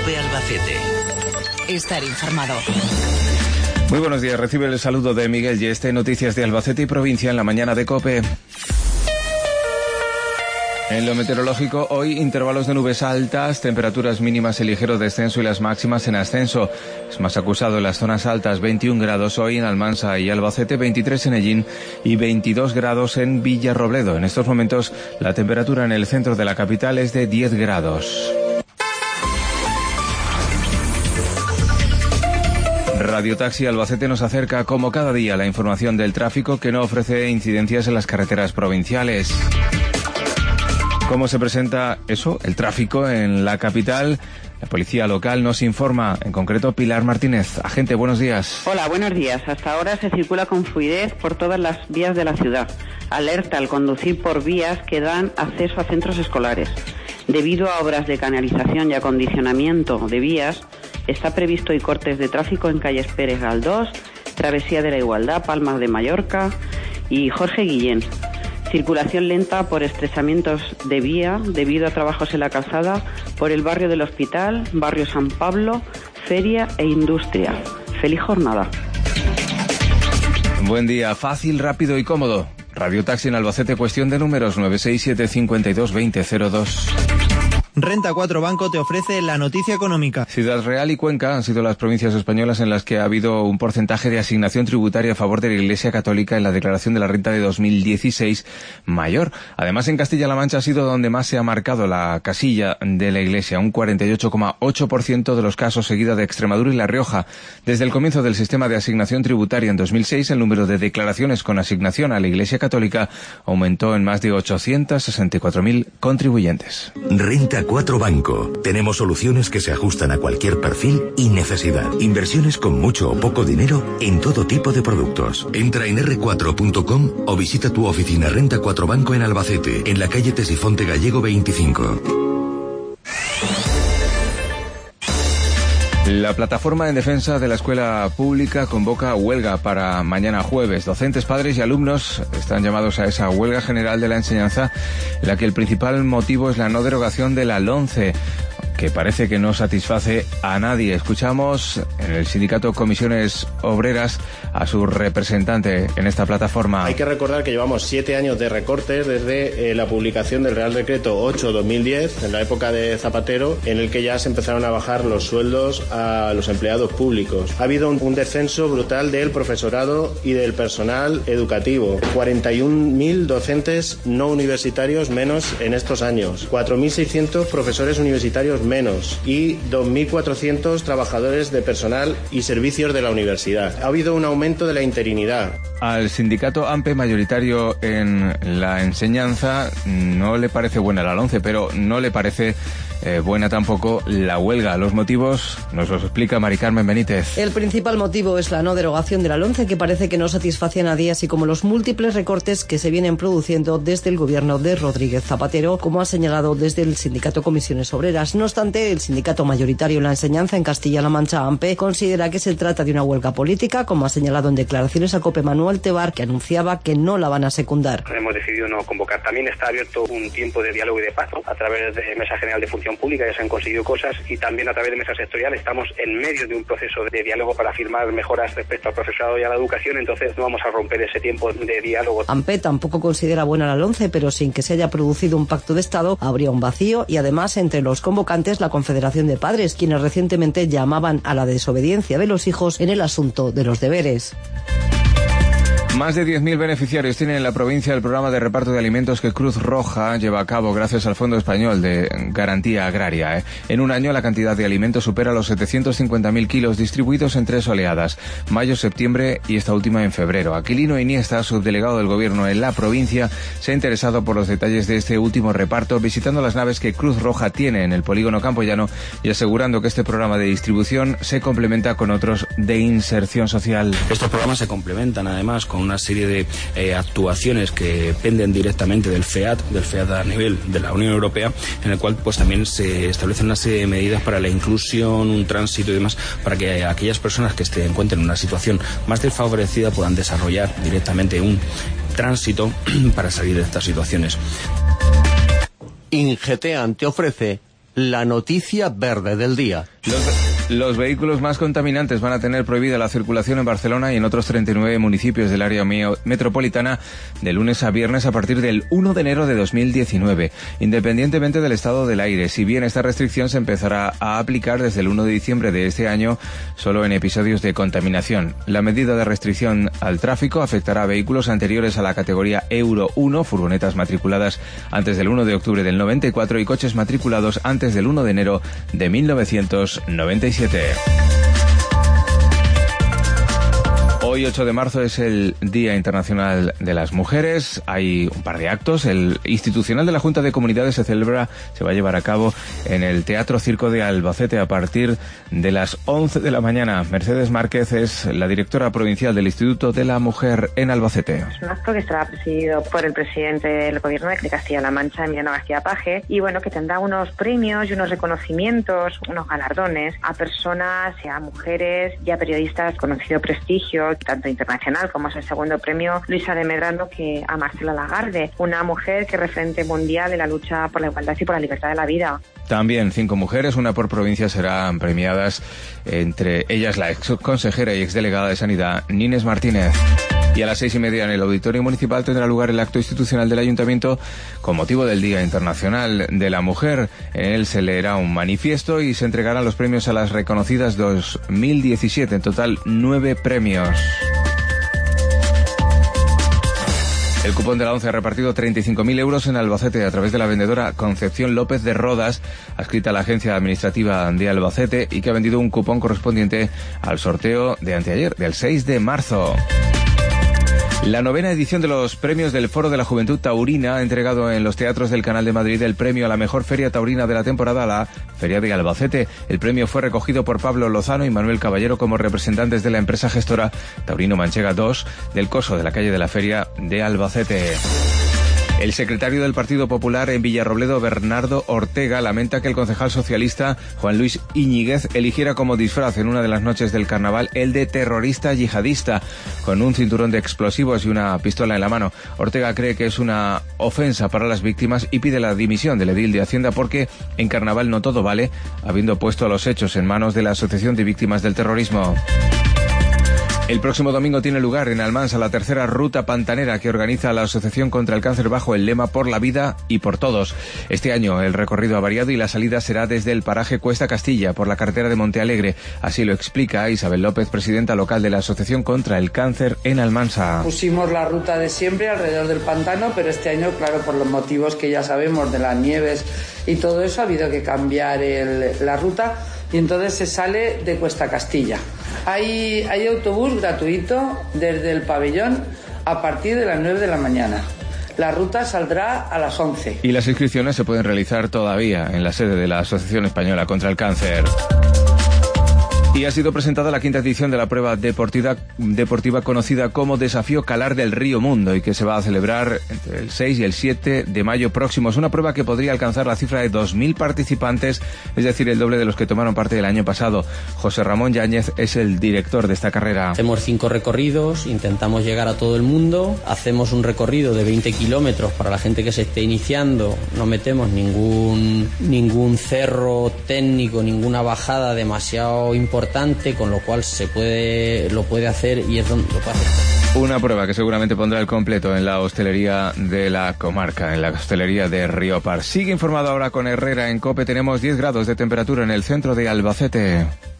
COPE Albacete. Estar informado. Muy buenos días, recibe el saludo de Miguel Yeste, noticias de Albacete y provincia en la mañana de COPE. En lo meteorológico, hoy intervalos de nubes altas, temperaturas mínimas en ligero descenso y las máximas en ascenso. Es más acusado en las zonas altas, 21 grados hoy en Almansa y Albacete, 23 en Ellín y 22 grados en Villarrobledo. En estos momentos, la temperatura en el centro de la capital es de 10 grados. Radio Taxi Albacete nos acerca como cada día la información del tráfico que no ofrece incidencias en las carreteras provinciales. ¿Cómo se presenta eso, el tráfico en la capital? La policía local nos informa, en concreto Pilar Martínez. Agente, buenos días. Hola, buenos días. Hasta ahora se circula con fluidez por todas las vías de la ciudad. Alerta al conducir por vías que dan acceso a centros escolares. Debido a obras de canalización y acondicionamiento de vías, está previsto hoy cortes de tráfico en calles Pérez Galdós, Travesía de la Igualdad, Palmas de Mallorca y Jorge Guillén. Circulación lenta por estrechamientos de vía debido a trabajos en la calzada por el barrio del Hospital, barrio San Pablo, Feria e Industria. ¡Feliz jornada! Buen día, fácil, rápido y cómodo. Radio Taxi en Albacete, cuestión de números 967 52 2002. Renta 4 Banco te ofrece la noticia económica. Ciudad Real y Cuenca han sido las provincias españolas en las que ha habido un porcentaje de asignación tributaria a favor de la Iglesia Católica en la declaración de la renta de 2016 mayor. Además, en Castilla-La Mancha ha sido donde más se ha marcado la casilla de la Iglesia, un 48,8% de los casos, seguida de Extremadura y La Rioja. Desde el comienzo del sistema de asignación tributaria en 2006, el número de declaraciones con asignación a la Iglesia Católica aumentó en más de 864.000 contribuyentes. Renta 4 Banco. Tenemos soluciones que se ajustan a cualquier perfil y necesidad. Inversiones con mucho o poco dinero en todo tipo de productos. Entra en r4.com o visita tu oficina Renta 4 Banco en Albacete, en la calle Tesifonte Gallego 25. La plataforma en defensa de la escuela pública convoca huelga para mañana jueves. Docentes, padres y alumnos están llamados a esa huelga general de la enseñanza, en la que el principal motivo es la no derogación de la LOMCE, que parece que no satisface a nadie. Escuchamos en el sindicato Comisiones Obreras a su representante en esta plataforma. Hay que recordar que llevamos 7 años de recortes desde la publicación del Real Decreto 8/2010, en la época de Zapatero, en el que ya se empezaron a bajar los sueldos a los empleados públicos. Ha habido un descenso brutal del profesorado y del personal educativo. 41.000 docentes no universitarios menos en estos años. 4.600 profesores universitarios menos y 2.400 trabajadores de personal y servicios de la universidad. Ha habido un aumento de la interinidad. Al sindicato AMPE, mayoritario en la enseñanza, no le parece buena la LOMCE, pero no le parece buena tampoco la huelga. Los motivos nos los explica Mari Carmen Benítez. El principal motivo es la no derogación de la LOMCE, que parece que no satisface a nadie, así como los múltiples recortes que se vienen produciendo desde el gobierno de Rodríguez Zapatero, como ha señalado desde el sindicato Comisiones Obreras. No obstante, el sindicato mayoritario en la enseñanza en Castilla-La Mancha, AMPE, considera que se trata de una huelga política, como ha señalado en declaraciones a COPE Manuel Tebar, que anunciaba que no la van a secundar. Hemos decidido no convocar. También está abierto un tiempo de diálogo y de paz, ¿no? A través de Mesa General de Función Pública ya se han conseguido cosas, y también a través de Mesa Sectorial estamos en medio de un proceso de diálogo para firmar mejoras respecto al profesorado y a la educación. Entonces no vamos a romper ese tiempo de diálogo. AMPE tampoco considera buena la LOMCE, pero sin que se haya producido un pacto de Estado habría un vacío, y además entre los convocantes la Confederación de Padres, quienes recientemente llamaban a la desobediencia de los hijos en el asunto de los deberes. Más de 10.000 beneficiarios tiene en la provincia el programa de reparto de alimentos que Cruz Roja lleva a cabo gracias al Fondo Español de Garantía Agraria. En un año la cantidad de alimentos supera los 750.000 kilos distribuidos en 3 oleadas, mayo, septiembre y esta última en febrero. Aquilino Iniesta, subdelegado del Gobierno en la provincia, se ha interesado por los detalles de este último reparto, visitando las naves que Cruz Roja tiene en el polígono campoyano y asegurando que este programa de distribución se complementa con otros de inserción social. Estos programas se complementan además con una serie de actuaciones que penden directamente del FEAD a nivel de la Unión Europea, en el cual pues también se establecen una serie de medidas para la inclusión, un tránsito y demás, para que aquellas personas que se encuentren en una situación más desfavorecida puedan desarrollar directamente un tránsito para salir de estas situaciones. Ingeteam te ofrece la noticia verde del día. Los vehículos más contaminantes van a tener prohibida la circulación en Barcelona y en otros 39 municipios del área metropolitana de lunes a viernes a partir del 1 de enero de 2019, independientemente del estado del aire. Si bien esta restricción se empezará a aplicar desde el 1 de diciembre de este año, solo en episodios de contaminación. La medida de restricción al tráfico afectará a vehículos anteriores a la categoría Euro 1, furgonetas matriculadas antes del 1 de octubre del 94 y coches matriculados antes del 1 de enero de 1997. Hoy, 8 de marzo, es el Día Internacional de las Mujeres. Hay un par de actos. El institucional de la Junta de Comunidades se va a llevar a cabo en el Teatro Circo de Albacete a partir de las 11 de la mañana. Mercedes Márquez es la directora provincial del Instituto de la Mujer en Albacete. Es un acto que estará presidido por el presidente del Gobierno de Castilla-La Mancha, Emiliano García Paje, y bueno, que tendrá unos premios y unos reconocimientos, unos galardones a personas, a mujeres y a periodistas con conocido prestigio, tanto internacional como es el segundo premio Luisa de Medrano que a Marcela Lagarde, una mujer que es referente mundial en la lucha por la igualdad y por la libertad de la vida. También 5 mujeres, una por provincia, serán premiadas, entre ellas la ex consejera y exdelegada de Sanidad, Nines Martínez. Y a las 6:30 en el Auditorio Municipal tendrá lugar el acto institucional del Ayuntamiento con motivo del Día Internacional de la Mujer. En él se leerá un manifiesto y se entregarán los premios a las reconocidas 2017, en total 9 premios. El cupón de la ONCE ha repartido 35.000 euros en Albacete a través de la vendedora Concepción López de Rodas, adscrita a la Agencia Administrativa de Albacete, y que ha vendido un cupón correspondiente al sorteo de anteayer, del 6 de marzo. La 9ª edición de los premios del Foro de la Juventud Taurina ha entregado en los teatros del Canal de Madrid el premio a la mejor feria taurina de la temporada, la Feria de Albacete. El premio fue recogido por Pablo Lozano y Manuel Caballero como representantes de la empresa gestora Taurino Manchega 2 del coso de la calle de la Feria de Albacete. El secretario del Partido Popular en Villarrobledo, Bernardo Ortega, lamenta que el concejal socialista Juan Luis Iñiguez eligiera como disfraz en una de las noches del carnaval el de terrorista yihadista, con un cinturón de explosivos y una pistola en la mano. Ortega cree que es una ofensa para las víctimas y pide la dimisión del edil de Hacienda porque en carnaval no todo vale, habiendo puesto los hechos en manos de la Asociación de Víctimas del Terrorismo. El próximo domingo tiene lugar en Almansa la tercera ruta pantanera que organiza la Asociación contra el Cáncer bajo el lema Por la Vida y por Todos. Este año el recorrido ha variado y la salida será desde el paraje Cuesta Castilla por la carretera de Montealegre. Así lo explica Isabel López, presidenta local de la Asociación contra el Cáncer en Almansa. Pusimos la ruta de siempre alrededor del pantano, pero este año, claro, por los motivos que ya sabemos de las nieves y todo eso, ha habido que cambiar la ruta y entonces se sale de Cuesta Castilla. Hay autobús gratuito desde el pabellón a partir de las 9 de la mañana. La ruta saldrá a las 11. Y las inscripciones se pueden realizar todavía en la sede de la Asociación Española contra el Cáncer. Y ha sido presentada la 5ª edición de la prueba deportiva conocida como Desafío Calar del Río Mundo y que se va a celebrar entre el 6 y el 7 de mayo próximo. Es una prueba que podría alcanzar la cifra de 2.000 participantes, es decir, el doble de los que tomaron parte el año pasado. José Ramón Yáñez es el director de esta carrera. Hacemos 5 recorridos, intentamos llegar a todo el mundo, hacemos un recorrido de 20 kilómetros para la gente que se esté iniciando, no metemos ningún cerro técnico, ninguna bajada demasiado importante, con lo cual lo puede hacer y es donde lo puede hacer. Una prueba que seguramente pondrá el completo en la hostelería de la comarca, en la hostelería de Riopar. Sigue informado ahora con Herrera en COPE. Tenemos 10 grados de temperatura en el centro de Albacete.